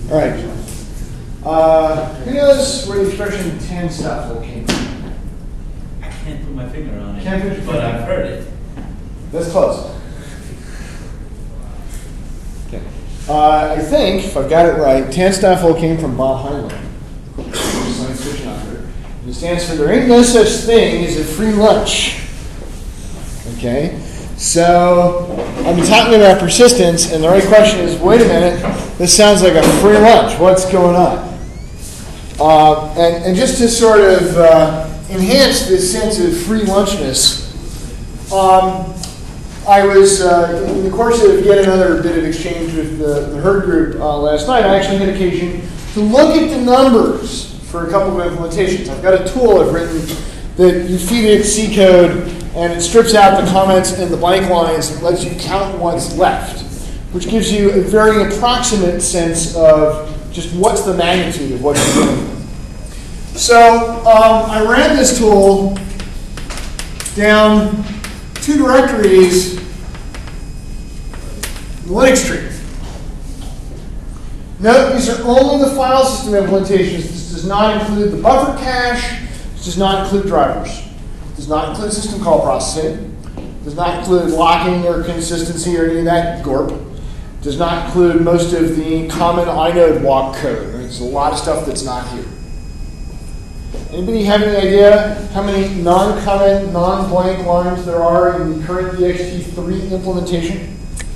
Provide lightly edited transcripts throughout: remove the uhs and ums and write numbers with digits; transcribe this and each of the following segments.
All right. Who knows where the expression tan stuff came from? I can't put my finger on it, Can't put your but finger. I've heard it. That's close. Okay. I think, if I've got it right, Tanstaffel came from Bob Heinlein, science fiction author. It stands for there ain't no such thing as a free lunch. Okay? So, I've been talking about persistence, and the right question is, wait a minute, this sounds like a free lunch. What's going on? And just to sort of enhance this sense of free lunchness, I was, in the course of yet another bit of exchange with the herd group last night, I actually had occasion to look at the numbers for a couple of implementations. I've got a tool I've written that you feed it C code, and it strips out the comments and the blank lines and lets you count what's left, which gives you a very approximate sense of just what's the magnitude of what you're doing. So I ran this tool down 2 directories in the Linux tree. Note, these are only the file system implementations. This does not include the buffer cache. This does not include drivers. It does not include system call processing. It does not include locking or consistency or any of that gorp. It does not include most of the common inode walk code. Right? There's a lot of stuff that's not here. Anybody have any idea how many non-comment, non-blank lines there are in the current ext3 implementation?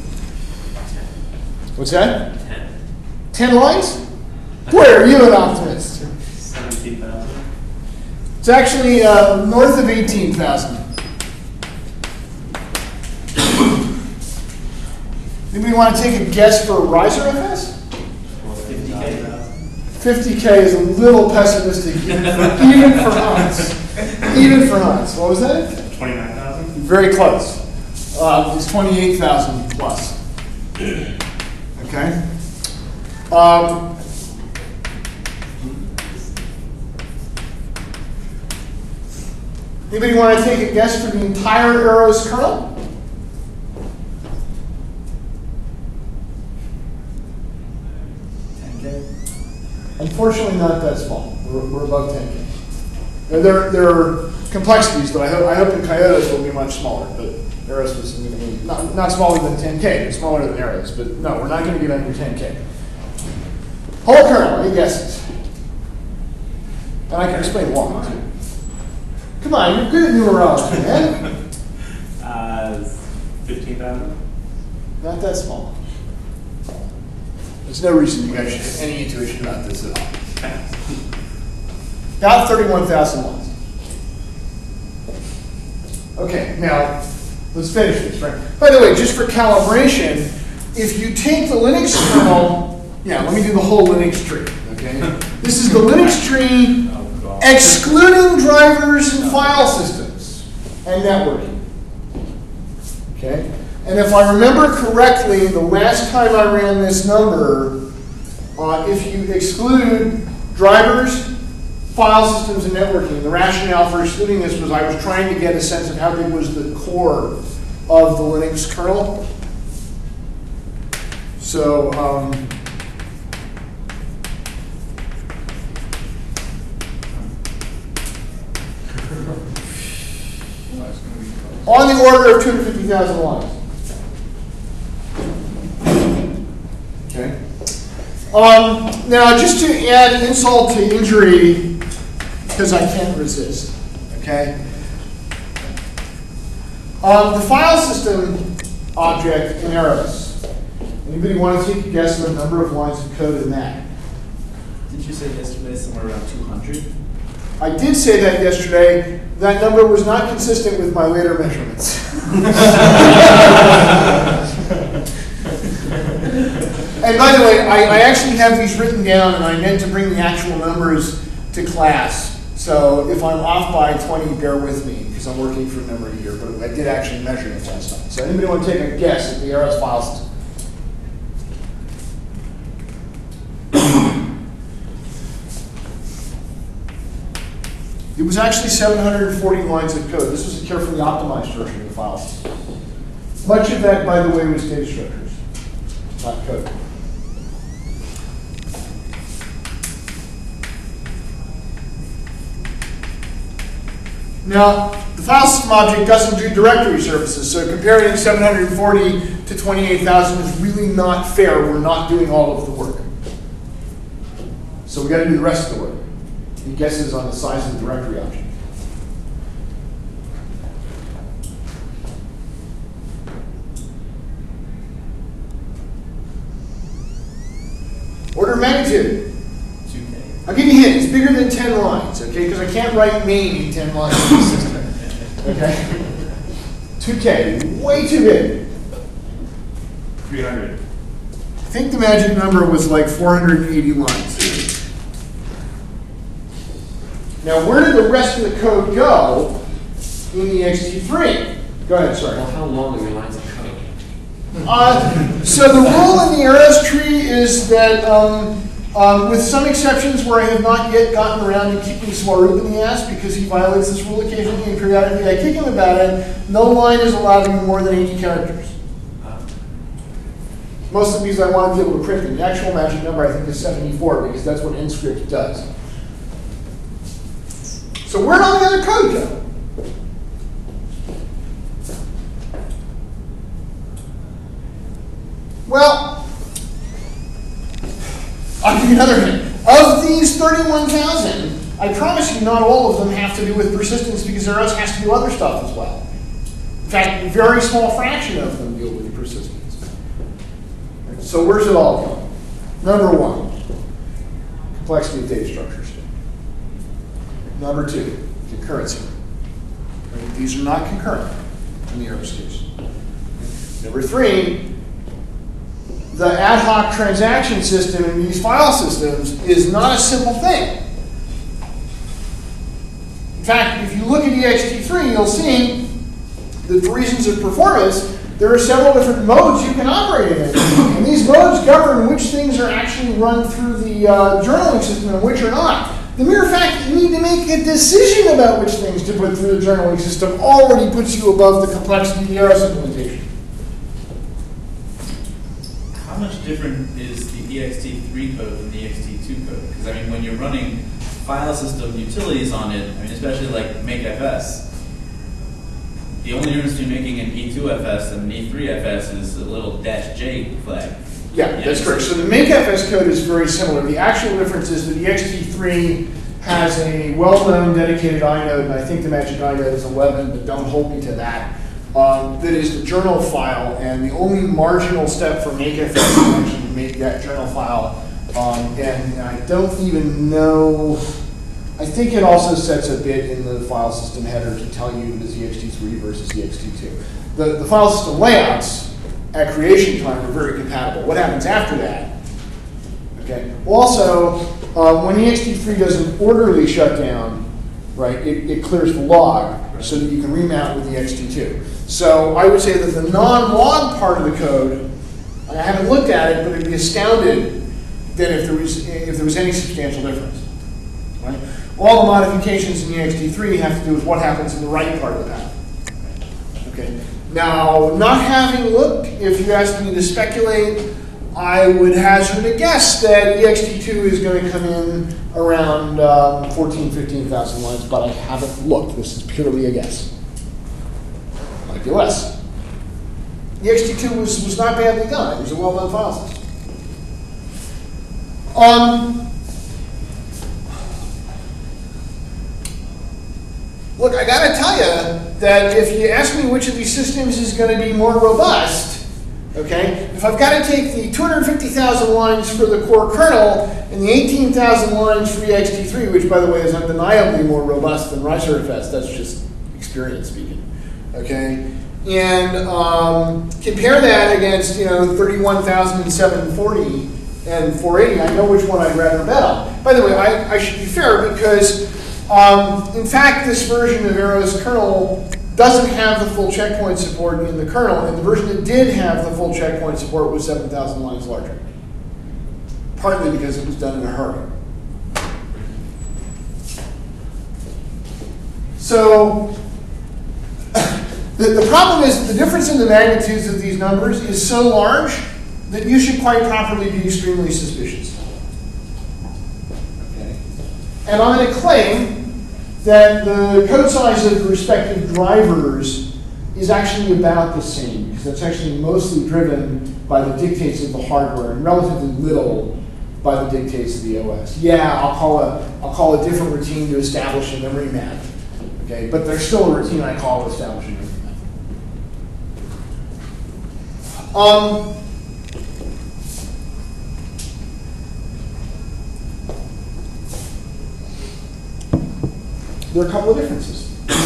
What's that? 10 lines? Boy, are you an optimist. 17,000. It's actually north of 18,000. Anybody want to take a guess for RiserFS? 50K. 50K is a little pessimistic, even for Hans. Even for Hans. What was that? 29,000? Very close. It's 28,000 plus. Okay. Anybody want to take a guess for the entire Eros kernel? Unfortunately, not that small. We're above 10K. Now, there are complexities, but I hope in Kyotos will be much smaller. But Eros was significantly not smaller than 10K, but smaller than Eros. But no, we're not going to get under 10K. Whole kernel, any guesses? And I can explain why. Come on, you're good at numerology, man. 15,000? Not that small. There's no reason you guys should have any intuition about this at all. About 31,000 lines. Okay, now let's finish this, right? By the way, just for calibration, if you take the Linux kernel, let me do the whole Linux tree, okay? This is the Linux tree excluding drivers and file systems and networking, okay? And if I remember correctly, the last time I ran this number, if you exclude drivers, file systems, and networking, the rationale for excluding this was I was trying to get a sense of how big was the core of the Linux kernel. So, on the order of 250,000 lines. Okay. Now, just to add insult to injury, because I can't resist, okay? The file system object in Eros. Anybody want to take a guess at the number of lines of code in that? Did you say yesterday somewhere around 200? I did say that yesterday. That number was not consistent with my later measurements. And by the way, I actually have these written down, and I meant to bring the actual numbers to class. So if I'm off by 20, bear with me, because I'm working for memory here. But I did actually measure it last time. So anybody want to take a guess at the Eros file system? It was actually 740 lines of code. This was a carefully optimized version of the file system. Much of that, by the way, was data structures, not code. Now, the file system object doesn't do directory services, so comparing 740 to 28,000 is really not fair. We're not doing all of the work. So we got to do the rest of the work. He guesses on the size of the directory object. Order of magnitude. 2K. I'll give you a hint. It's bigger than 10 lines, okay? Because I can't write main in 10 lines in the system. Okay? 2K, way too big. 300. I think the magic number was like 480 lines. Now, where did the rest of the code go in the ext3? Go ahead, sorry. Well, how long are your lines of code? So the rule in the arrows tree is that, with some exceptions where I have not yet gotten around to kicking Swaroop in the ass because he violates this rule occasionally and periodically I kick him about it, no line is allowed to be more than 80 characters. Most of these I want to be able to print them. The actual magic number I think is 74 because that's what Nscript does. So where'd all the other code go? Well, I'll give you another hint. Of these 31,000, I promise you not all of them have to do with persistence because there else has to do other stuff as well. In fact, a very small fraction of them deal with persistence. So where's it all going? Number one, complexity of data structures. Number two, concurrency. Right? These are not concurrent in the arrows case. Number three, the ad hoc transaction system in these file systems is not a simple thing. In fact, if you look at ext3, you'll see that for reasons of performance, there are several different modes you can operate in. And these modes govern which things are actually run through the journaling system and which are not. The mere fact that you need to make a decision about which things to put through the journaling system already puts you above the complexity of the arrows implementation. How much different is the ext3 code than the ext2 code? Because I mean, when you're running file system utilities on it, I mean, especially like makefs, the only difference between making an E2FS and an E3FS is a little -J flag. Yeah, that's correct. So the makefs code is very similar. The actual difference is that the ext3 has a well-known dedicated inode, and I think the magic inode is 11, but don't hold me to that. That is the journal file, and the only marginal step for makefs is actually to make that journal file. And I don't even know. I think it also sets a bit in the file system header to tell you it is ext3 versus ext2. The file system layouts at creation time are very compatible. What happens after that? Okay. Also, when ext3 does an orderly shutdown, right, it clears the log so that you can remount with ext2. So I would say that the non-log part of the code, I haven't looked at it, but I'd be astounded that if there was any substantial difference. Right? All the modifications in ext3 have to do with what happens in the right part of the path. Okay. Now, not having looked, if you asked me to speculate, I would hazard a guess that ext2 is going to come in around 14,000, 15,000 lines, but I haven't looked. This is purely a guess. Might be less. ext2 was not badly done. It was a well-done file system. Look, I got to tell you that if you ask me which of these systems is going to be more robust, okay, if I've got to take the 250,000 lines for the core kernel and the 18,000 lines for ext3, which, by the way, is undeniably more robust than RiserFS, that's just experience speaking, okay, and compare that against, 31,740 and 480, I know which one I'd rather bet on. By the way, I should be fair because in fact, this version of Arrow's kernel doesn't have the full checkpoint support in the kernel, and the version that did have the full checkpoint support was 7,000 lines larger. Partly because it was done in a hurry. So, the problem is that the difference in the magnitudes of these numbers is so large that you should quite properly be extremely suspicious. Okay? And I'm going to claim that the code size of the respective drivers is actually about the same, because that's actually mostly driven by the dictates of the hardware and relatively little by the dictates of the OS. Yeah, I'll call a different routine to establish a memory map. Okay, but there's still a routine I call to establish a memory map. There are a couple of differences.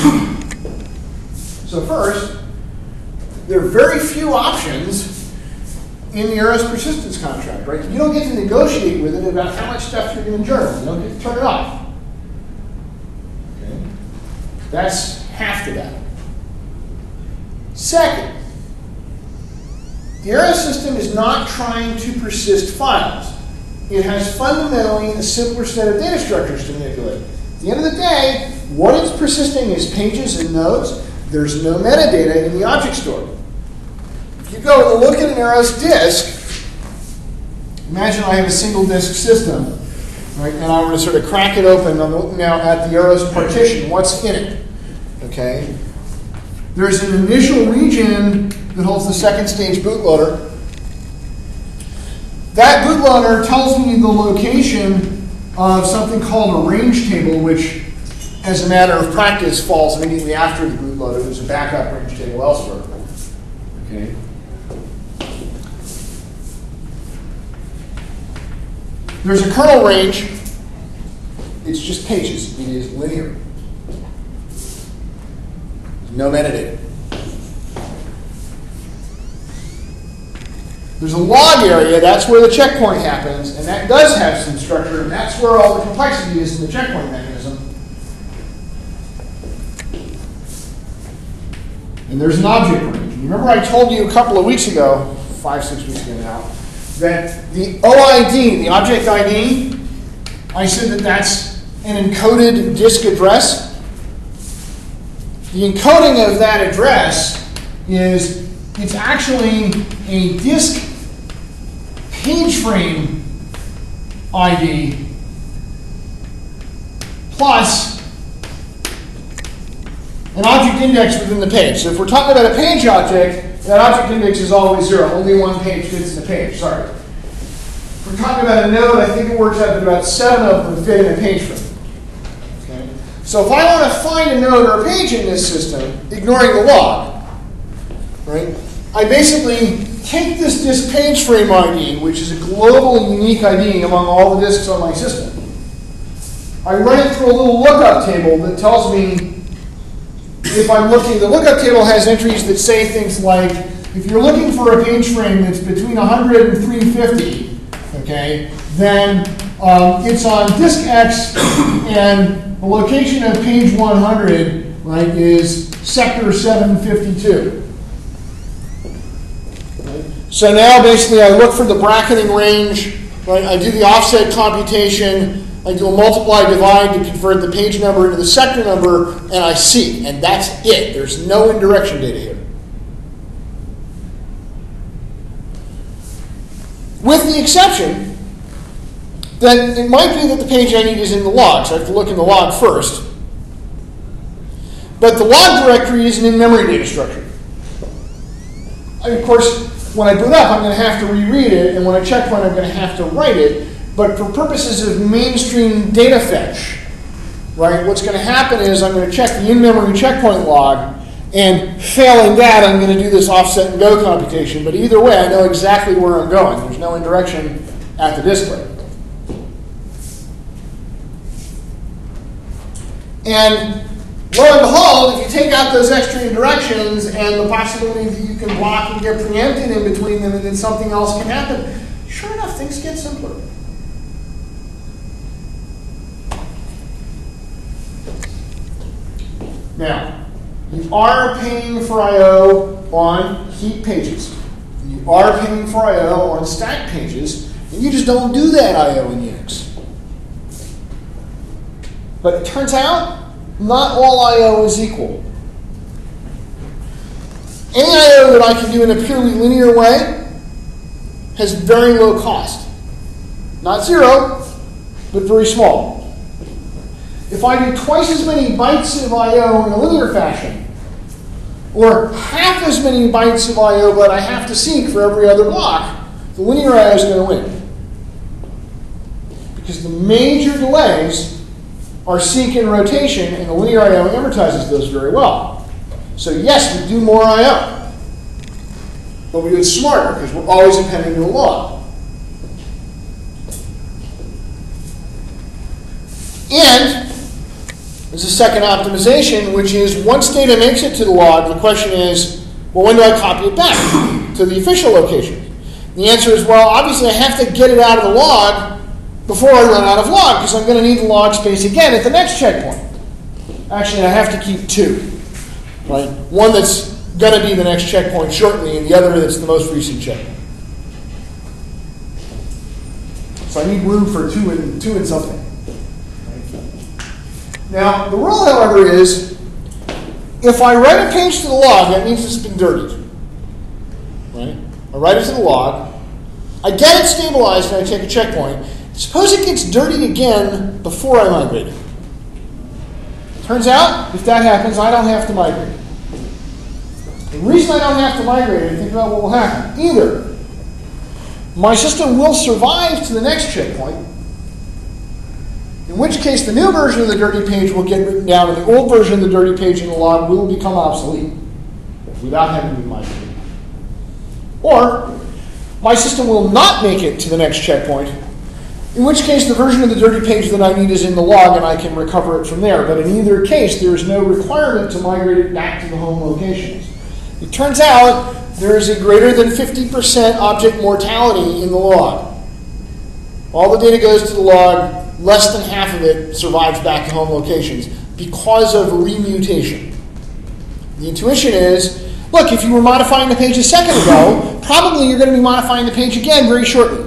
So first, there are very few options in the Eros persistence contract, right? You don't get to negotiate with it about how much stuff you're going to journal. You don't get to turn it off. Okay? That's half the battle. Second, the Eros system is not trying to persist files. It has fundamentally a simpler set of data structures to manipulate. At the end of the day, what it's persisting is pages and nodes. There's no metadata in the object store. If you go and look at an Eros disk, imagine I have a single disk system, right? And I'm going to sort of crack it open now at the Eros partition. What's in it? Okay. There's an initial region that holds the second stage bootloader. That bootloader tells me the location of something called a range table, which, as a matter of practice, falls immediately after the bootloader. There's a backup range table elsewhere. Okay. There's a kernel range. It's just pages. It is linear. No metadata. There's a log area. That's where the checkpoint happens, and that does have some structure, and that's where all the complexity is in the checkpoint mechanism. And there's an object range. Remember I told you a couple of weeks ago, 5-6 weeks ago now, that the OID, the object ID, I said that that's an encoded disk address. The encoding of that address is, it's actually a disk page frame ID plus an object index within the page. So if we're talking about a page object, that object index is always 0. Only one page fits in the page. Sorry. If we're talking about a node, I think it works out that about 7 of them fit in a page frame. Okay? So if I want to find a node or a page in this system, ignoring the log, right, I basically take this disk page frame ID, which is a global and unique ID among all the disks on my system. I run it through a little lookup table that tells me if I'm looking. The lookup table has entries that say things like, if you're looking for a page frame that's between 100 and 350, okay, then it's on disk X, and the location of page 100, right, is sector 752. So now basically I look for the bracketing range, right? I do the offset computation, I do a multiply divide to convert the page number into the sector number, and I see, and that's it. There's no indirection data here. With the exception that it might be that the page I need is in the log, so I have to look in the log first. But the log directory is an in-memory data structure. Of course, when I boot up, I'm going to have to reread it, and when I checkpoint, I'm going to have to write it. But for purposes of mainstream data fetch, right, what's going to happen is I'm going to check the in-memory checkpoint log, and failing that, I'm going to do this offset and go computation. But either way, I know exactly where I'm going. There's no indirection at the display. And lo and behold, if you take out those extra indirections and the possibility that you can block and get preempted in between them and then something else can happen, sure enough, things get simpler. Now, you are paying for I/O on heap pages. You are paying for I/O on stack pages, and you just don't do that I/O in Unix. But it turns out, not all I/O is equal. Any I/O that I can do in a purely linear way has very low cost. Not zero, but very small. if I do twice as many bytes of I/O in a linear fashion, or half as many bytes of I/O, but I have to seek for every other block, the linear I/O is going to win. Because the major delays are seek and rotation, and the linear I/O amortizes those very well. So yes, we do more I/O. But we do it smarter, because we're always appending to a log. And there's a second optimization, which is once data makes it to the log, the question is, well, when do I copy it back to the official location? The answer is, well, obviously I have to get it out of the log before I run out of log, because I'm going to need the log space again at the next checkpoint. Actually, I have to keep two. Right? One that's going to be the next checkpoint shortly, and the other that's the most recent checkpoint. So I need room for two and something. Now, the rule, however, is if I write a page to the log, that means it's been dirtied. Right? I write it to the log. I get it stabilized, and I take a checkpoint. Suppose it gets dirtied again before I migrate it. Turns out, if that happens, I don't have to migrate. The reason I don't have to migrate it, think about what will happen. Either my system will survive to the next checkpoint, in which case the new version of the dirty page will get written down, and the old version of the dirty page in the log will become obsolete without having to be migrated. Or my system will not make it to the next checkpoint, in which case the version of the dirty page that I need is in the log and I can recover it from there. But in either case, there is no requirement to migrate it back to the home locations. It turns out there is a greater than 50% object mortality in the log. All the data goes to the log, less than half of it survives back to home locations because of remutation. The intuition is, look, if you were modifying the page a second ago, probably you're going to be modifying the page again very shortly.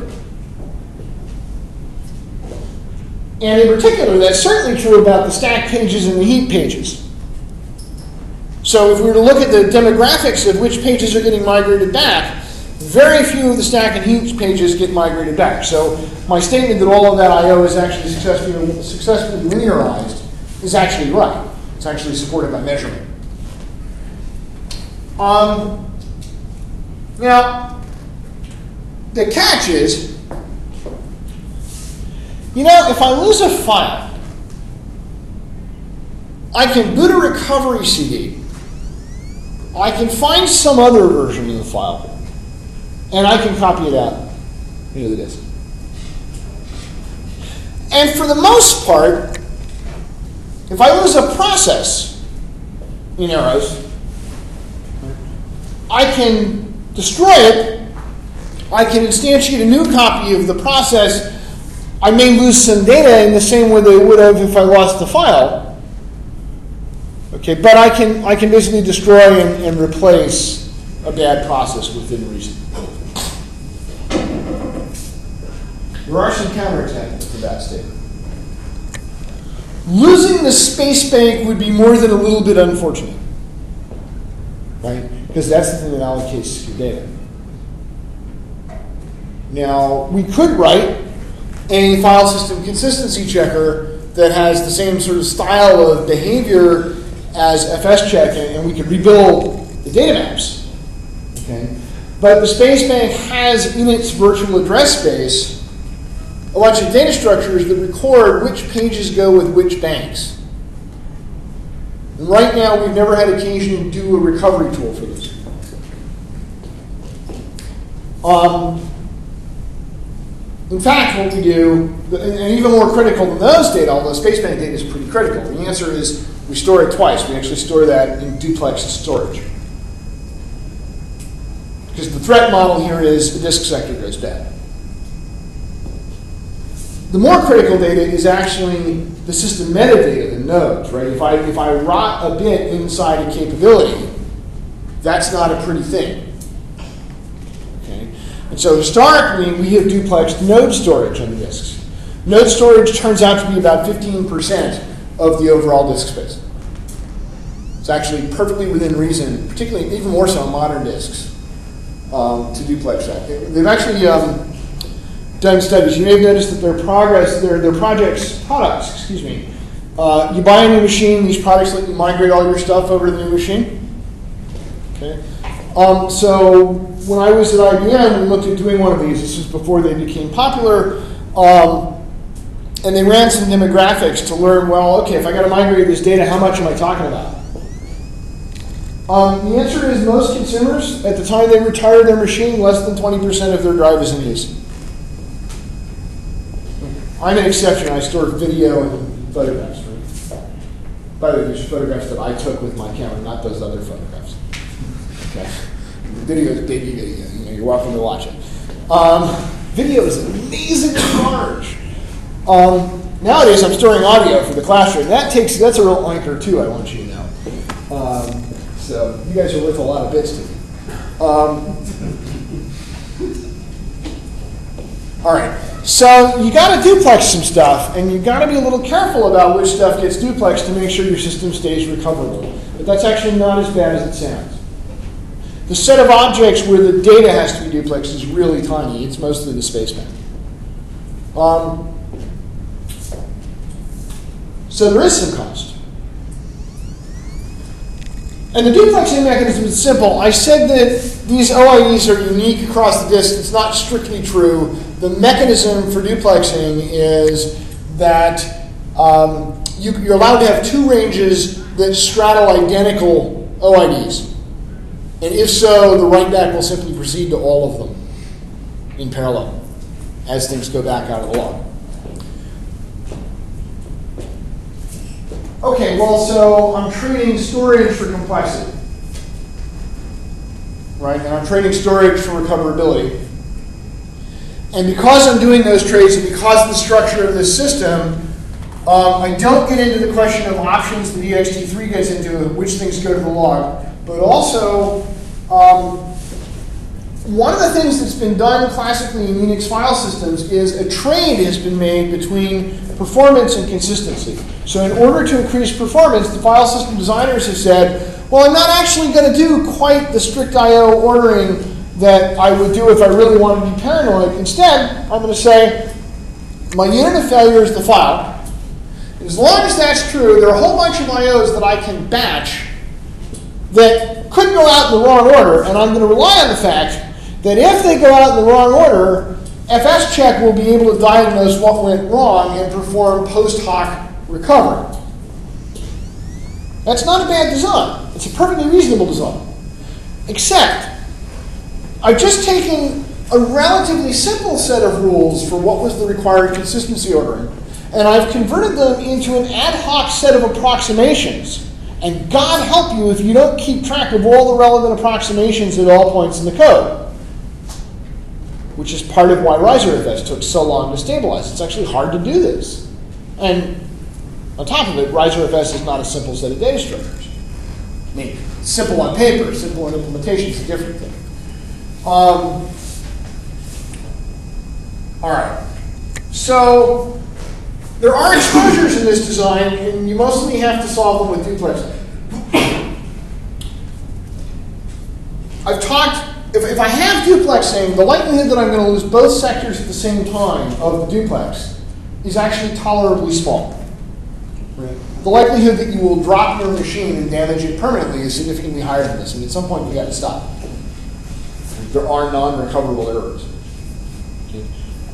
And in particular, that's certainly true about the stack pages and the heap pages. So if we were to look at the demographics of which pages are getting migrated back, very few of the stack and heap pages get migrated back. So my statement that all of that I/O is actually successfully linearized is actually right. It's actually supported by measurement. Now, the catch is, if I lose a file, I can boot a recovery CD. I can find some other version of the file, and I can copy it out into the disk. And for the most part, if I lose a process in Eros, I can destroy it. I can instantiate a new copy of the process. I may lose some data in the same way they would have if I lost the file. Okay, but I can basically destroy and replace a bad process within reason. There are some counterexamples to that statement. Losing the space bank would be more than a little bit unfortunate, right? Because that's the thing that allocates your data. Now, we could write a file system consistency checker that has the same sort of style of behavior as fscheck, and we could rebuild the data maps. Okay? But the space bank has in its virtual address space a bunch of data structures that record which pages go with which banks. And right now, we've never had occasion to do a recovery tool for this. In fact, what we do, and even more critical than those data, although space bank data is pretty critical, the answer is we store it twice. We actually store that in duplex storage. Because the threat model here is the disk sector goes bad. The more critical data is actually the system metadata, the nodes, right? If I rot a bit inside a capability, that's not a pretty thing. Okay? And so historically, we have duplexed node storage on the disks. Node storage turns out to be about 15% of the overall disk space. It's actually perfectly within reason, particularly even more so on modern disks, to duplex that. They've actually done studies. You may have noticed that their products You buy a new machine, these products let you migrate all your stuff over to the new machine. Okay. So when I was at IBM, we looked at doing one of these. This was before they became popular. And they ran some demographics to learn, well, okay, if I got to migrate this data, how much am I talking about? The answer is most consumers, at the time they retire their machine, less than 20% of their drive is in use. I'm an exception. I store video and photographs. Right? By the way, these are photographs that I took with my camera, not those other photographs. Okay. Video is baby video. You know, you're welcome to watch it. Video is amazingly large. Nowadays, I'm storing audio for the classroom. That's a real anchor too. I want you to know. So you guys are worth a lot of bits to me. All right. So you got to duplex some stuff, and you got to be a little careful about which stuff gets duplexed to make sure your system stays recoverable. But that's actually not as bad as it sounds. The set of objects where the data has to be duplexed is really tiny. It's mostly the spaceman. So there is some cost. And the duplexing mechanism is simple. I said that these OIEs are unique across the disk. It's not strictly true. The mechanism for duplexing is that you're allowed to have two ranges that straddle identical OIDs. And if so, the write back will simply proceed to all of them in parallel as things go back out of the log. Okay, well, so I'm trading storage for complexity, right? And I'm trading storage for recoverability. And because I'm doing those trades and because of the structure of this system, I don't get into the question of options that ext3 gets into, which things go to the log. But also, one of the things that's been done classically in Unix file systems is a trade has been made between performance and consistency. So in order to increase performance, the file system designers have said, well, I'm not actually going to do quite the strict I/O ordering that I would do if I really wanted to be paranoid. Instead, I'm going to say, my unit of failure is the file. And as long as that's true, there are a whole bunch of I/Os that I can batch that could go out in the wrong order, and I'm going to rely on the fact that if they go out in the wrong order, FSCheck will be able to diagnose what went wrong and perform post hoc recovery. That's not a bad design. It's a perfectly reasonable design. Except, I've just taken a relatively simple set of rules for what was the required consistency ordering, and I've converted them into an ad hoc set of approximations. And God help you if you don't keep track of all the relevant approximations at all points in the code, which is part of why RiserFS took so long to stabilize. It's actually hard to do this. And on top of it, RiserFS is not a simple set of data structures. I mean, simple on paper, simple in implementation is a different thing. All right. So there are exposures in this design, and you mostly have to solve them with duplexing. I've talked, if I have duplexing, the likelihood that I'm going to lose both sectors at the same time of the duplex is actually tolerably small. Right? The likelihood that you will drop your machine and damage it permanently is significantly higher than this. I mean, at some point, you got to stop. There are non-recoverable errors. Okay.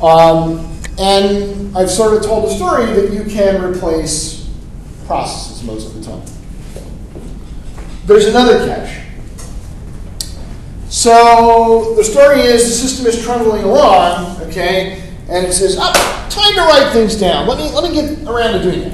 And I've sort of told the story that you can replace processes most of the time. There's another catch. So the story is the system is trundling along, okay, and it says, oh, time to write things down. Let me get around to doing that.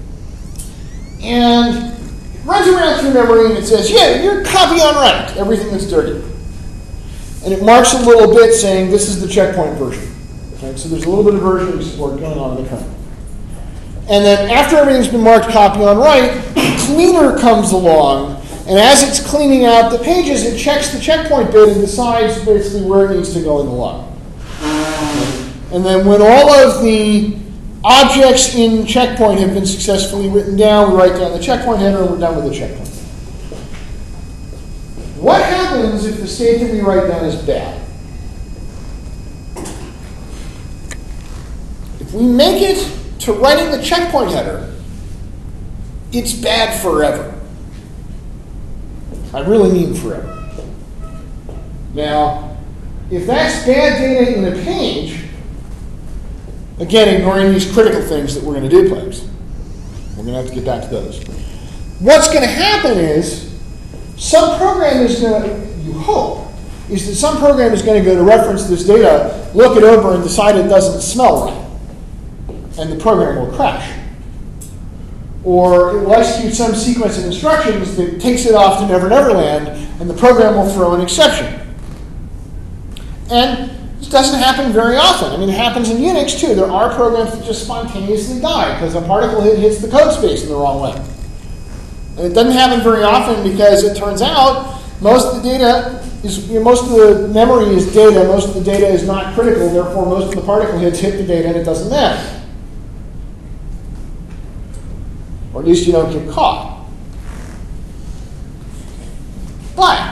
And it runs around through memory and it says, yeah, you're copy on write, everything that's dirty. And it marks a little bit saying this is the checkpoint version. Right? So there's a little bit of versioning support going on in the kernel. And then after everything's been marked copy on write, cleaner comes along. And as it's cleaning out the pages, it checks the checkpoint bit and decides basically where it needs to go in the log. And then when all of the objects in checkpoint have been successfully written down, we write down the checkpoint header and we're done with the checkpoint. What happens if the state that we write down is bad? If we make it to writing the checkpoint header it's bad forever. I really mean forever. Now, if that's bad data in a page, again, ignoring these critical things that we're going to duplex. We're going to have to get back to those. What's going to happen is some program is going to, you hope, is that some program is going to go to reference this data, look it over, and decide it doesn't smell right. And the program will crash. Or it will execute some sequence of instructions that takes it off to Never Never Land, and the program will throw an exception. And this doesn't happen very often. I mean, it happens in Unix too. There are programs that just spontaneously die because a particle hit hits the code space in the wrong way. And it doesn't happen very often because it turns out most of the data is, most of the memory is data, most of the data is not critical, therefore most of the particle hits hit the data and it doesn't matter. Or at least you don't get caught. But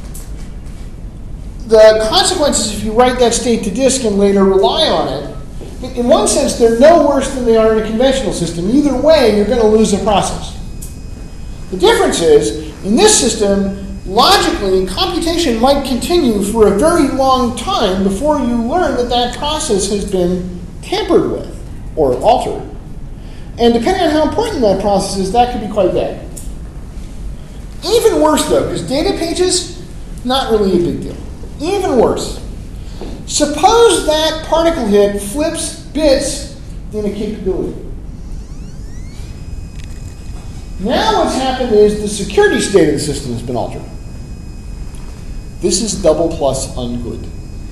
the consequences if you write that state to disk and later rely on it, in one sense, they're no worse than they are in a conventional system. Either way, you're going to lose a process. The difference is, in this system, logically, computation might continue for a very long time before you learn that that process has been tampered with or altered. And depending on how important that process is, that could be quite bad. Even worse, though, because data pages, not really a big deal. Even worse. Suppose that particle hit flips bits in a capability. Now what's happened is the security state of the system has been altered. This is double plus ungood.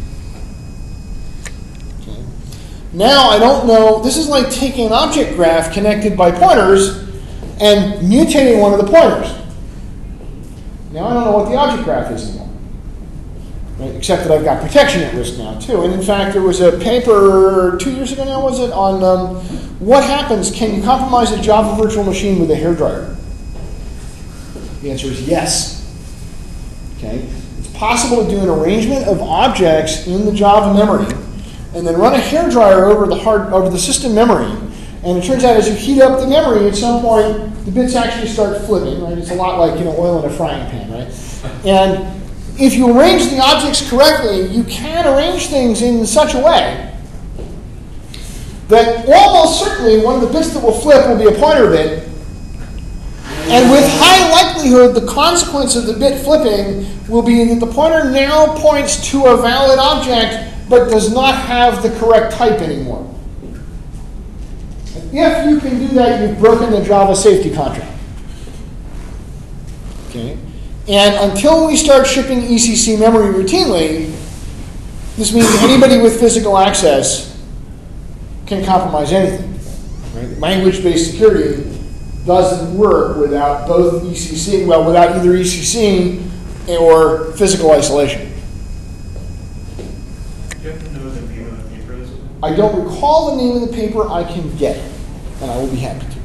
Okay. Now I don't know, this is like taking an object graph connected by pointers and mutating one of the pointers. Now I don't know what the object graph is anymore. Right? Except that I've got protection at risk now too. And in fact, there was a paper 2 years ago now, was it, on what happens, can you compromise a Java virtual machine with a hairdryer? The answer is yes. Okay? It's possible to do an arrangement of objects in the Java memory and then run a hairdryer over the system memory. And it turns out as you heat up the memory, at some point, the bits actually start flipping. Right? It's a lot like oil in a frying pan, right? And if you arrange the objects correctly, you can arrange things in such a way that almost certainly one of the bits that will flip will be a pointer bit. And with high likelihood, the consequence of the bit flipping will be that the pointer now points to a valid object but does not have the correct type anymore. If you can do that, you've broken the Java safety contract. Okay? And until we start shipping ECC memory routinely, this means anybody with physical access can compromise anything. Right? Language-based security doesn't work without both ECC, well, without either ECC or physical isolation. Do you have to know the name of the paper? I don't recall the name of the paper. I can get it, and I will be happy to.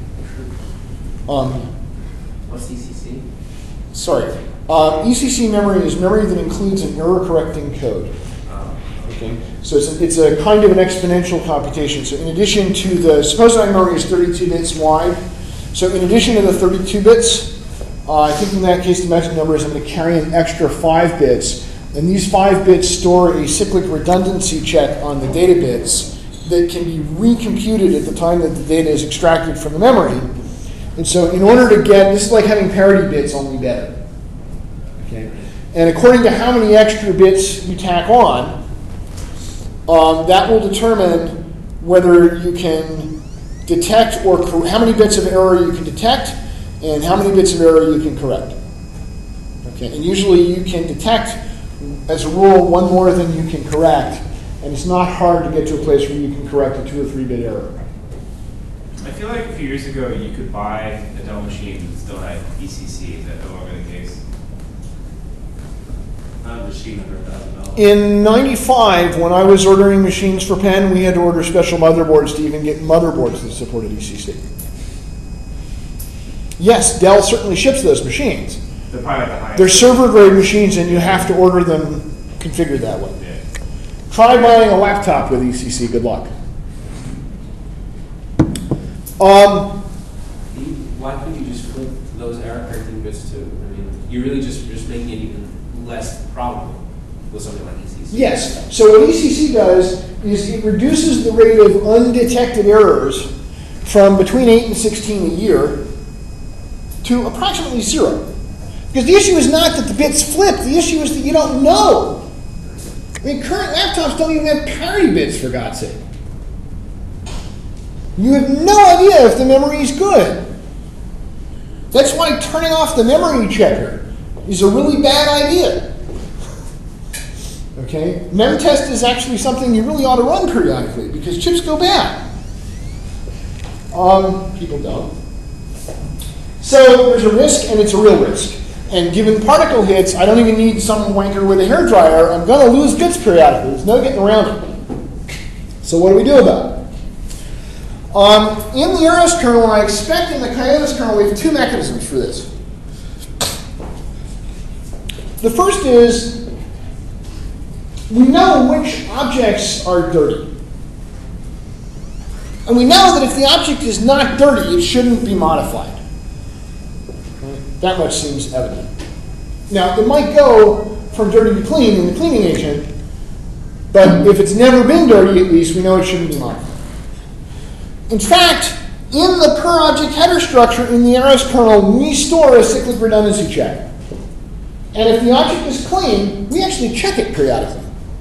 What's ECC? Sorry. ECC memory is memory that includes an error-correcting code. Okay, so it's a kind of an exponential computation. So in addition to the, suppose my memory is 32 bits wide. So in addition to the 32 bits, I think in that case the magic number is I'm going to carry an extra 5 bits. And these 5 bits store a cyclic redundancy check on the data bits that can be recomputed at the time that the data is extracted from the memory. And so in order to get, this is like having parity bits, only better. Okay? And according to how many extra bits you tack on, that will determine whether you can detect or how many bits of error you can detect and how many bits of error you can correct. Okay? And usually you can detect, as a rule, one more than you can correct, and it's not hard to get to a place where you can correct a 2 or 3 bit error. I feel like a few years ago you could buy a Dell machine that still had ECC. Is that no longer the case? Not a machine under $1,000. In '95, when I was ordering machines for Penn, we had to order special motherboards to even get motherboards that supported ECC. Yes, Dell certainly ships those machines. They're probably the highest. They're server-grade machines, and you have to order them configured that way. Yeah. Try buying a laptop with ECC. Good luck. What why couldn't you just flip those error correcting bits too? I mean, you're really just making it even less probable with something like ECC. Yes. So what ECC does is it reduces the rate of undetected errors from between 8 and 16 a year to approximately 0. Because the issue is not that the bits flip, the issue is that you don't know. I mean, current laptops don't even have parity bits, for God's sake. You have no idea if the memory is good. That's why turning off the memory checker is a really bad idea. Okay? Memtest is actually something you really ought to run periodically because chips go bad. People don't. So there's a risk, and it's a real risk. And given particle hits, I don't even need some wanker with a hairdryer. I'm going to lose bits periodically. There's no getting around it. So what do we do about it? In the Eros kernel, and I expect in the Kiotis kernel, we have two mechanisms for this. The first is we know which objects are dirty. And we know that if the object is not dirty, it shouldn't be modified. That much seems evident. Now, it might go from dirty to clean in the cleaning agent, but if it's never been dirty, at least, we know it shouldn't be modified. In fact, in the per object header structure in the Eros kernel, we store a cyclic redundancy check. And if the object is clean, we actually check it periodically.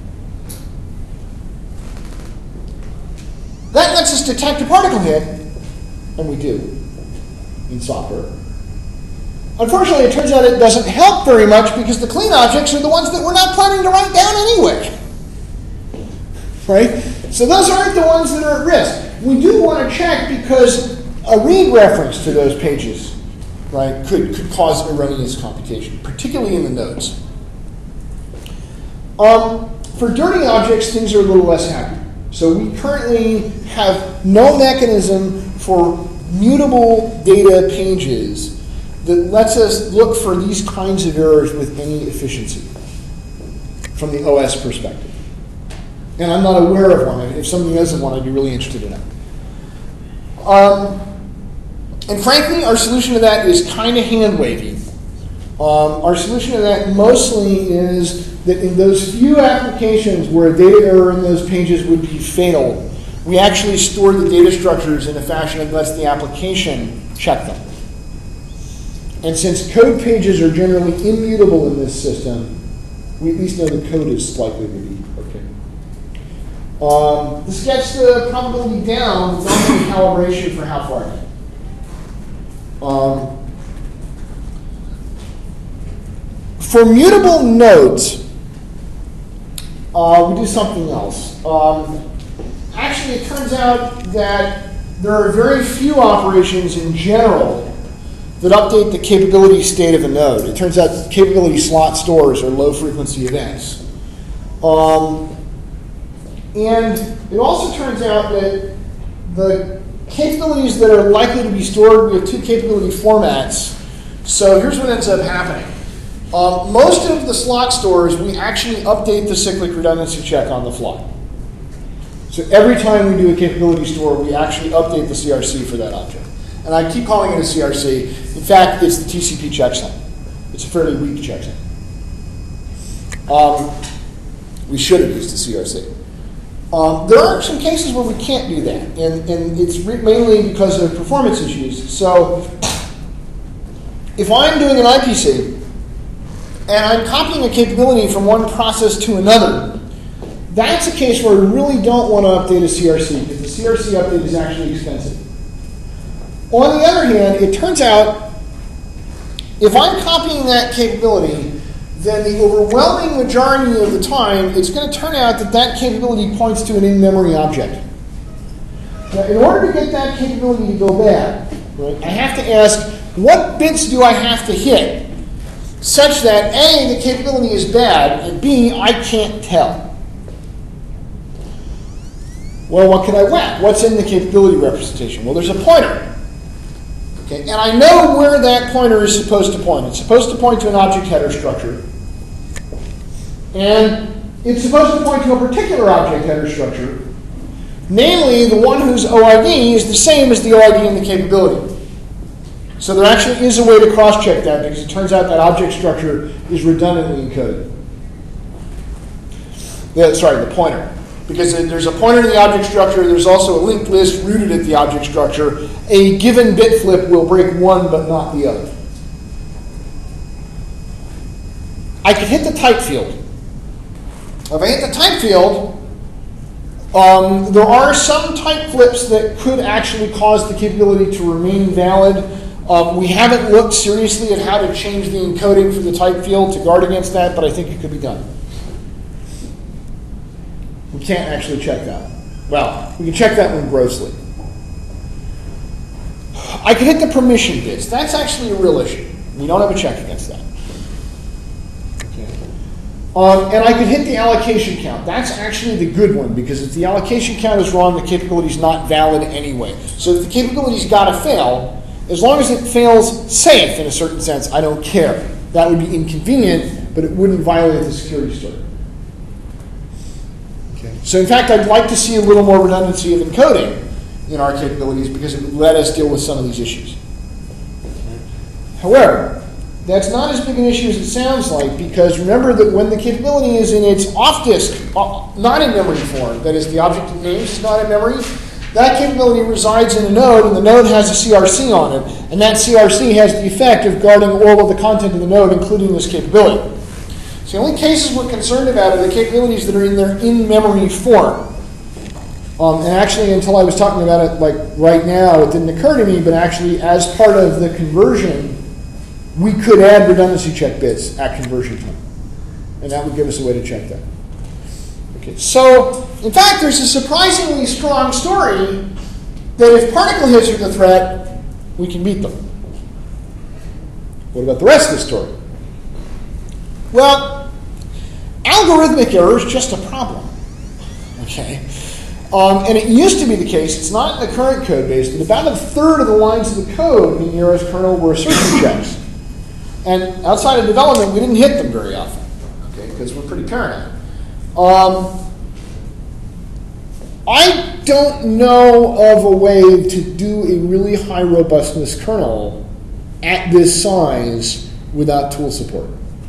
That lets us detect a particle hit, and we do in software. Unfortunately, it turns out it doesn't help very much because the clean objects are the ones that we're not planning to write down anyway. Right? So those aren't the ones that are at risk. We do want to check because a read reference to those pages, right, could cause erroneous computation, particularly in the nodes. For dirty objects, things are a little less happy. So we currently have no mechanism for mutable data pages that lets us look for these kinds of errors with any efficiency from the OS perspective. And I'm not aware of one. If somebody knows of one, I'd be really interested in it. And frankly, our solution to that is kind of hand-wavy. Our solution to that mostly is that in those few applications where a data error in those pages would be fatal, we actually store the data structures in a fashion that lets the application check them. And since code pages are generally immutable in this system, we at least know the code is likely to be okay. This gets the probability down without any calibration for how far down. For mutable nodes, we do something else. Actually, it turns out that there are very few operations in general that update the capability state of a node. It turns out capability slot stores are low-frequency events. And it also turns out that the capabilities that are likely to be stored, we have two capability formats. So here's what ends up happening. Most of the slot stores, we actually update the cyclic redundancy check on the fly. So every time we do a capability store, we actually update the CRC for that object. And I keep calling it a CRC. In fact, it's the TCP checksum. It's a fairly weak checksum. We should have used the CRC. There are some cases where we can't do that, and it's mainly because of performance issues. So if I'm doing an IPC, and I'm copying a capability from one process to another, that's a case where we really don't want to update a CRC, because the CRC update is actually expensive. On the other hand, it turns out if I'm copying that capability, then the overwhelming majority of the time, it's going to turn out that that capability points to an in-memory object. Now, in order to get that capability to go bad, right, I have to ask, what bits do I have to hit such that A, the capability is bad, and B, I can't tell? Well, what can I whack? What's in the capability representation? Well, there's a pointer. Okay, and I know where that pointer is supposed to point. It's supposed to point to an object header structure. And it's supposed to point to a particular object header structure, namely the one whose OID is the same as the OID in the capability. So there actually is a way to cross-check that because it turns out that object structure is redundantly encoded. The pointer. Because there's a pointer to the object structure, there's also a linked list rooted at the object structure. A given bit flip will break one but not the other. I could hit the type field. If I hit the type field, there are some type flips that could actually cause the capability to remain valid. We haven't looked seriously at how to change the encoding for the type field to guard against that, but I think it could be done. We can't actually check that. Well, we can check that one grossly. I could hit the permission bits. That's actually a real issue. We don't have a check against that. Okay. And I could hit the allocation count. That's actually the good one, because if the allocation count is wrong, the capability is not valid anyway. So if the capability's got to fail, as long as it fails safe in a certain sense, I don't care. That would be inconvenient, but it wouldn't violate the security story. So in fact, I'd like to see a little more redundancy of encoding in our capabilities because it would let us deal with some of these issues. However, that's not as big an issue as it sounds like, because remember that when the capability is in its off-disk, not in memory form, that is the object it names is not in memory, that capability resides in a node, and the node has a CRC on it, and that CRC has the effect of guarding all of the content of the node, including this capability. So the only cases we're concerned about are the capabilities that are in their in-memory form. And actually, until I was talking about it like right now, it didn't occur to me, but actually as part of the conversion, we could add redundancy check bits at conversion time. And that would give us a way to check that. Okay, so in fact, there's a surprisingly strong story that if particle hits are the threat, we can beat them. What about the rest of the story? Well, algorithmic error is just a problem, okay? And it used to be the case, it's not in the current code base, that about a third of the lines of the code in the EOS kernel were assertion checks. And outside of development, we didn't hit them very often, okay, because we're pretty paranoid. I don't know of a way to do a really high robustness kernel at this size without tool support.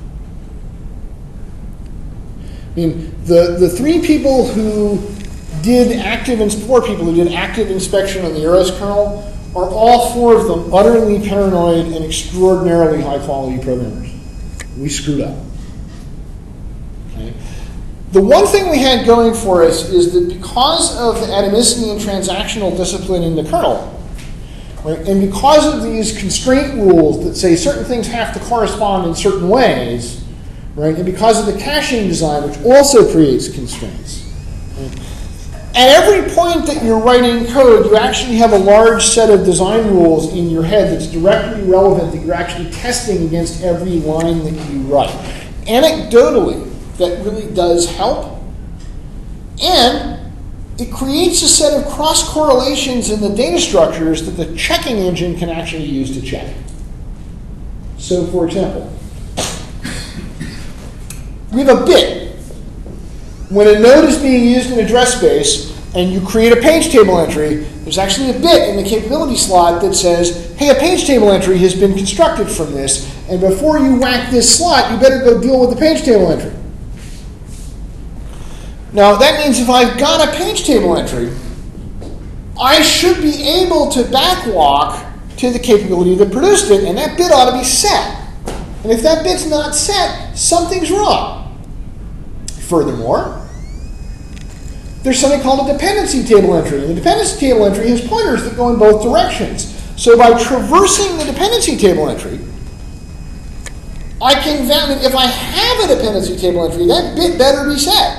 I mean, the three people who did four people who did active inspection on the EOS kernel are all four of them utterly paranoid and extraordinarily high-quality programmers. We screwed up. Okay. The one thing we had going for us is that because of the atomicity and transactional discipline in the kernel, right, and because of these constraint rules that say certain things have to correspond in certain ways, right, and because of the caching design, which also creates constraints, right, at every point that you're writing code, you actually have a large set of design rules in your head that's directly relevant that you're actually testing against every line that you write. Anecdotally, that really does help. And it creates a set of cross-correlations in the data structures that the checking engine can actually use to check. So, for example, we have a bit. When a node is being used in address space and you create a page table entry, there's actually a bit in the capability slot that says, hey, a page table entry has been constructed from this, and before you whack this slot, you better go deal with the page table entry. Now, that means if I've got a page table entry, I should be able to backwalk to the capability that produced it, and that bit ought to be set. And if that bit's not set, something's wrong. Furthermore, there's something called a dependency table entry. And the dependency table entry has pointers that go in both directions. So by traversing the dependency table entry, I can validate, if I have a dependency table entry, that bit better be set.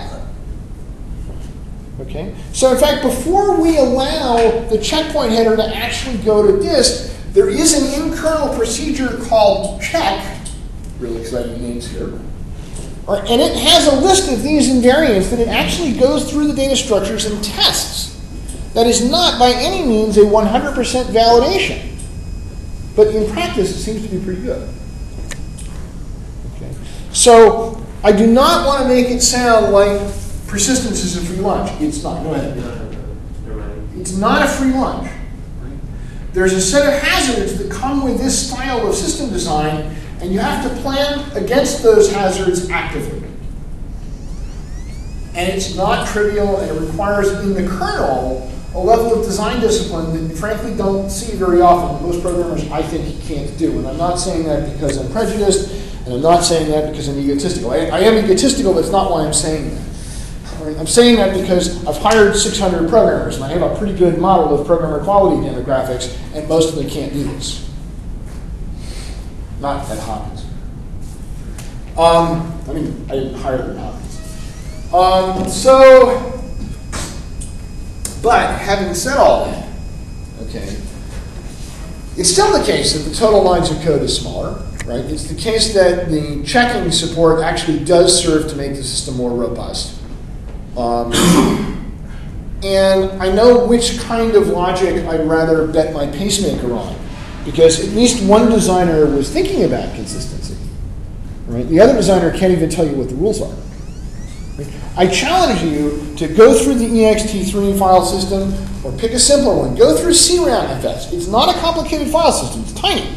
Okay? So in fact, before we allow the checkpoint header to actually go to disk, there is an in-kernel procedure called check, really exciting names here, and it has a list of these invariants that it actually goes through the data structures and tests. That is not by any means a 100% validation, but in practice it seems to be pretty good. Okay. So I do not want to make it sound like persistence is a free lunch. It's not. Go ahead. No. It's not a free lunch. there's a set of hazards that come with this style of system design, and you have to plan against those hazards actively. And it's not trivial, and it requires in the kernel a level of design discipline that you frankly don't see very often. Most programmers, I think, can't do. And I'm not saying that because I'm prejudiced, and I'm not saying that because I'm egotistical. I am egotistical, that's not why I'm saying that. I'm saying that because I've hired 600 programmers, and I have a pretty good model of programmer quality demographics, and most of them can't do this. Not at Hopkins. I mean, I didn't hire them at Hopkins. But having said all that, okay, it's still the case that the total lines of code is smaller, right? It's the case that the checking support actually does serve to make the system more robust. And I know which kind of logic I'd rather bet my pacemaker on, because at least one designer was thinking about consistency, right? The other designer can't even tell you what the rules are. I challenge you to go through the ext3 file system, or pick a simpler one. Go through CRAMFS. It's not a complicated file system. It's tiny.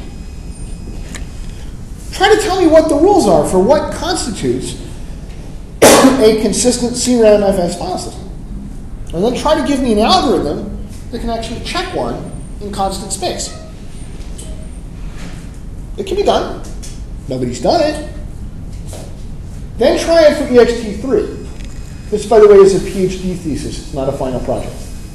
Try to tell me what the rules are for what constitutes a consistent CRAMFS file system. And then try to give me an algorithm that can actually check one in constant space. It can be done. Nobody's done it. Then try it for ext3. This, by the way, is a PhD thesis. It's not a final project.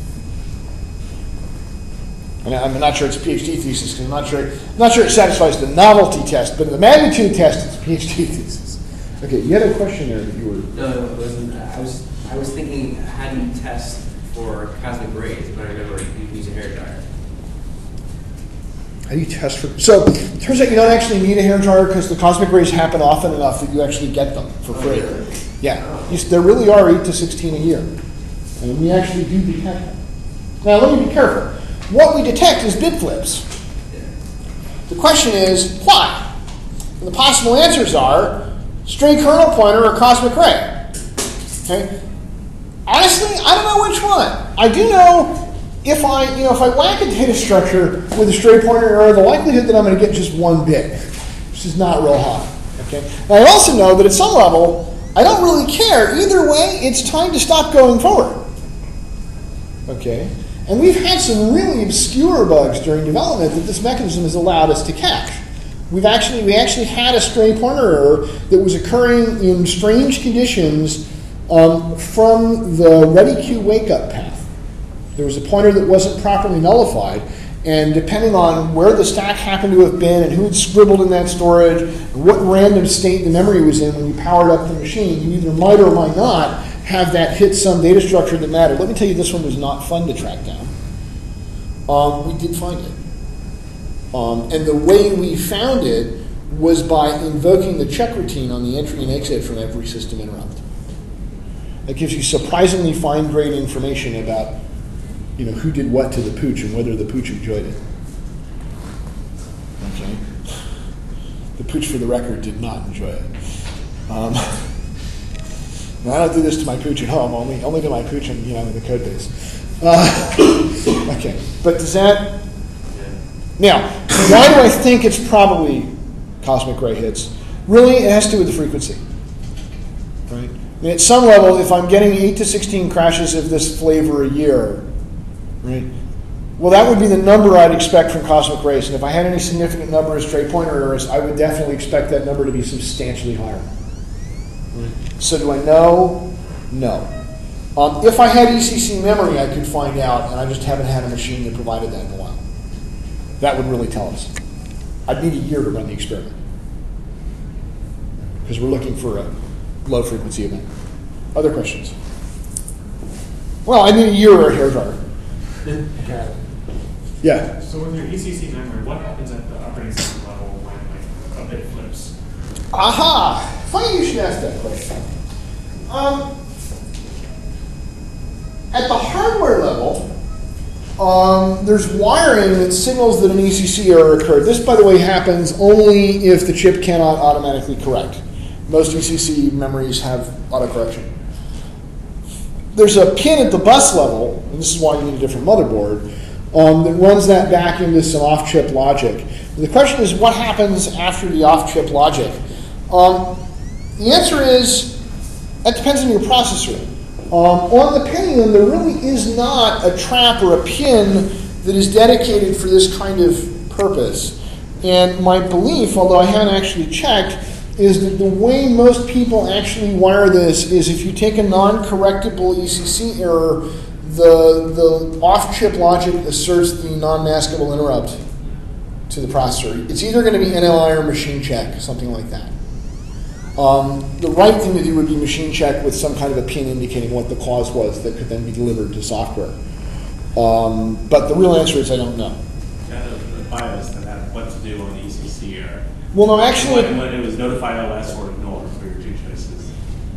And I'm not sure it's a PhD thesis because I'm not sure it satisfies the novelty test, but the magnitude test is a PhD thesis. Okay, you had a question there that you were... No, it wasn't. I was thinking, how do you test for cosmic rays? But I remember you use a hairdryer. How do you test for... So, it turns out you don't actually need a hairdryer because the cosmic rays happen often enough that you actually get them for free. Oh, really? Yeah. There really are 8 to 16 a year. And we actually do detect them. Now, let me be careful. What we detect is bit flips. Yeah. The question is, why? And the possible answers are string kernel pointer or cosmic ray. Okay? Honestly, I don't know which one. I do know if I whack a data structure with a stray pointer error, the likelihood that I'm going to get just one bit, which is not real high. Okay? And I also know that at some level, I don't really care. Either way, it's time to stop going forward. Okay? And we've had some really obscure bugs during development that this mechanism has allowed us to catch. We actually had a stray pointer error that was occurring in strange conditions from the ready queue wake-up path. There was a pointer that wasn't properly nullified, and depending on where the stack happened to have been and who had scribbled in that storage, and what random state the memory was in when you powered up the machine, you either might or might not have that hit some data structure that mattered. Let me tell you, this one was not fun to track down. We did find it. And the way we found it was by invoking the check routine on the entry and exit from every system interrupt. That gives you surprisingly fine-grained information about who did what to the pooch and whether the pooch enjoyed it. Okay. The pooch, for the record, did not enjoy it. I don't do this to my pooch at home, only to my pooch in the code base. Okay, but does that... Now, why do I think it's probably cosmic ray hits? Really, it has to do with the frequency. Right? I mean, at some level, if I'm getting 8 to 16 crashes of this flavor a year, right? Well, that would be the number I'd expect from cosmic rays. And if I had any significant number of stray pointer errors, I would definitely expect that number to be substantially higher. Right? So do I know? No. If I had ECC memory, I could find out, and I just haven't had a machine that provided that in a while. That would really tell us. I'd need a year to run the experiment. Because we're looking for a low frequency event. Other questions? Well, I need a year or a hairdryer. Okay. Yeah. So with your ECC memory, what happens at the operating system level when a bit flips? Aha! Funny you should ask that question. At the hardware level, there's wiring that signals that an ECC error occurred. This, by the way, happens only if the chip cannot automatically correct. Most ECC memories have autocorrection. There's a pin at the bus level, and this is why you need a different motherboard, that runs that back into some off-chip logic. And the question is, what happens after the off-chip logic? The answer is, that depends on your processor. On the Pentium, there really is not a trap or a pin that is dedicated for this kind of purpose. And my belief, although I haven't actually checked, is that the way most people actually wire this is if you take a non-correctable ECC error, the off-chip logic asserts the non-maskable interrupt to the processor. It's either going to be NLI or machine check, something like that. The right thing to do would be machine check with some kind of a pin indicating what the cause was that could then be delivered to software. But the real answer is I don't know. Kind of the BIOS that had what to do on the ECC error. Well, no, actually, when it was notify OS or ignore for your two choices.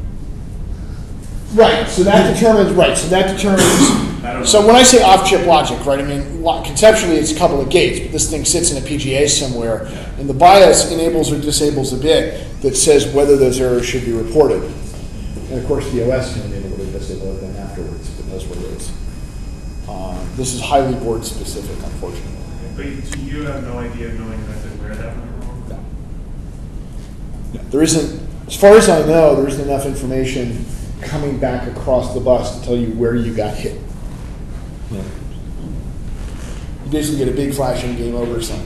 right. So that determines. Right. So that determines. So when I say off-chip logic, right, I mean conceptually it's a couple of gates, but this thing sits in a PGA somewhere, and the BIOS enables or disables a bit that says whether those errors should be reported. And of course, the OS can enable or disable it then afterwards if it knows what it is. This is highly board specific, unfortunately. But you have no idea of knowing exactly where that went wrong? No. There isn't, as far as I know, there isn't enough information coming back across the bus to tell you where you got hit. Yeah. You basically get a big flashing game over sign.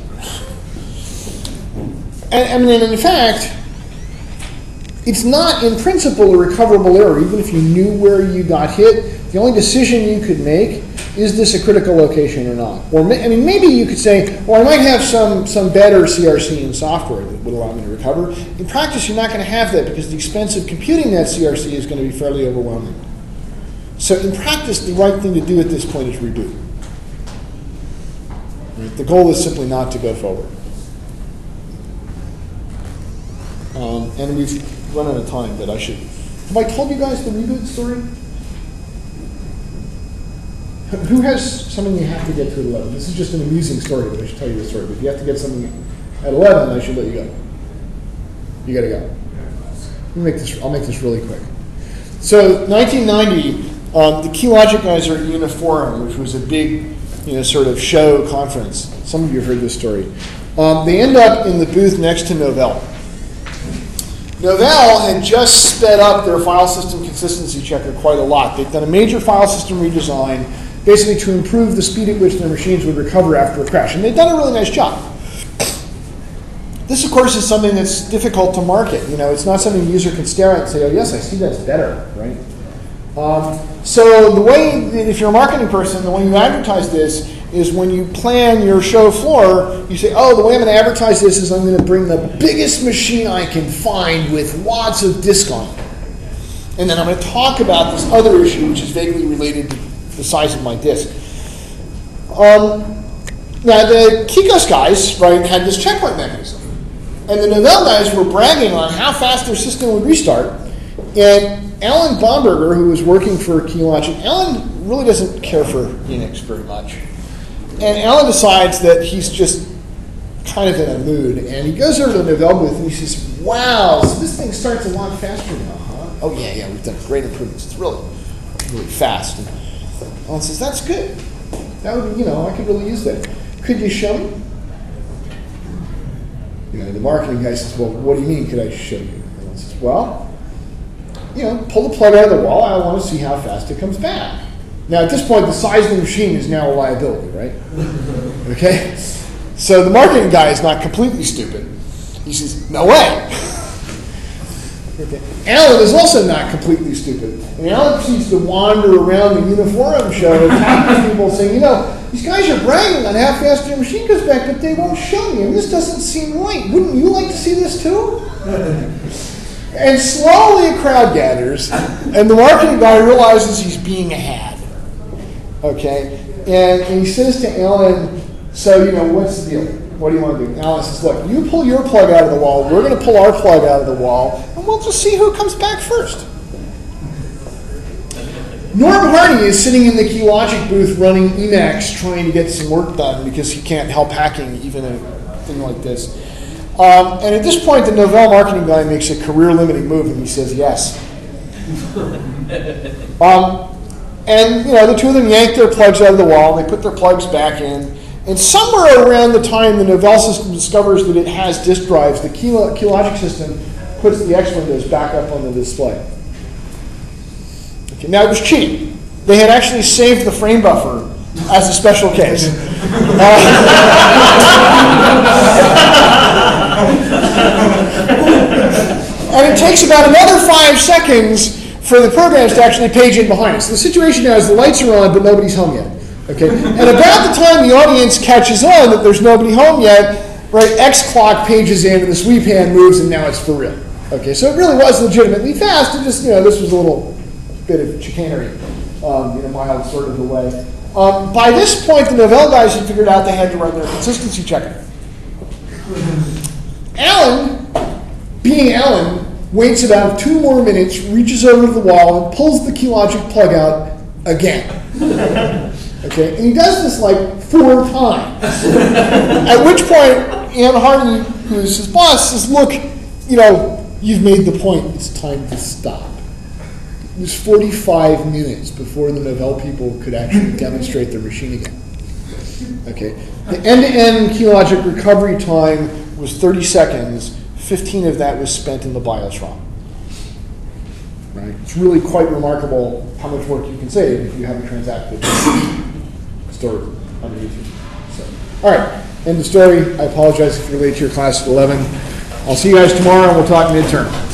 And in fact, it's not in principle a recoverable error. Even if you knew where you got hit, the only decision you could make is this a critical location or not? Or maybe you could say, well, I might have some better CRC in software that would allow me to recover. In practice, you're not going to have that because the expense of computing that CRC is going to be fairly overwhelming. So in practice, the right thing to do at this point is reboot. Right? The goal is simply not to go forward. And we've run out of time, but I should. Have I told you guys the reboot story? Who has something you have to get to at 11? This is just an amusing story, but I should tell you the story. But if you have to get something at 11, I should let you go. You got to go. I'll make this really quick. So 1990, the Keylogic guys are at Uniforum, which was a big, sort of show conference. Some of you have heard this story. They end up in the booth next to Novell. Novell had just sped up their file system consistency checker quite a lot. They've done a major file system redesign, basically to improve the speed at which their machines would recover after a crash. And they've done a really nice job. This, of course, is something that's difficult to market. It's not something the user can stare at and say, oh, yes, I see that's better, right? So the way, if you're a marketing person, the way you advertise this is when you plan your show floor, you say, oh, the way I'm going to advertise this is I'm going to bring the biggest machine I can find with lots of disk on it. And then I'm going to talk about this other issue, which is vaguely related to the size of my disk. Now, the Kikos guys, right, had this checkpoint mechanism. And the Novell guys were bragging on how fast their system would restart. And Alan Bomberger, who was working for Keylogic, Alan really doesn't care for Unix very much. And Alan decides that he's just kind of in a mood. And he goes over to the Novell booth and he says, wow, so this thing starts a lot faster now, huh? Oh, yeah, we've done great improvements. It's really, really fast. And Alan says, that's good. That would, I could really use that. Could you show me? The marketing guy says, well, what do you mean could I show you? And Alan says, well, pull the plug out of the wall. I want to see how fast it comes back. Now, at this point, the size of the machine is now a liability, right? Okay? So the marketing guy is not completely stupid. He says, no way. Okay. Alan is also not completely stupid. And Alan proceeds to wander around the Uniforum show and talk to people saying, these guys are bragging on how fast their machine goes back, but they won't show me. And this doesn't seem right. Wouldn't you like to see this too? And slowly a crowd gathers, and the marketing guy realizes he's being a had. Okay? And he says to Alan, so, what's the deal? What do you want to do? Alan says, look, you pull your plug out of the wall, we're going to pull our plug out of the wall, and we'll just see who comes back first. Norm Hardy is sitting in the Keylogic booth running Emacs trying to get some work done because he can't help hacking even a thing like this. And at this point, the Novell marketing guy makes a career-limiting move, and he says yes. And the two of them yanked their plugs out of the wall. They put their plugs back in. And somewhere around the time the Novell system discovers that it has disk drives, the Keylogic system puts the X windows back up on the display. Okay, now it was cheating. They had actually saved the frame buffer as a special case. And it takes about another 5 seconds for the programs to actually page in behind us. So the situation now is the lights are on, but nobody's home yet. Okay? And about the time the audience catches on that there's nobody home yet, right, X clock pages in and the sweep hand moves and now it's for real. Okay, so it really was legitimately fast. It just, this was a little bit of chicanery, in a mild sort of a way. By this point, the Novell guys had figured out they had to run their consistency checker. Alan, being Alan, waits about 2 more minutes, reaches over to the wall, and pulls the Keylogic plug out again. Okay, and he does this like 4 times. At which point, Ann Hardy, who's his boss, says, "Look, you've made the point. It's time to stop." It was 45 minutes before the Novell people could actually demonstrate their machine again. Okay, the end-to-end Keylogic recovery time was 30 seconds. 15 of that was spent in the BIOS ROM. Right? It's really quite remarkable how much work you can save if you have a transacted stored underneath you. So, all right, end of story. I apologize if you're late to your class at 11. I'll see you guys tomorrow, and we'll talk midterm.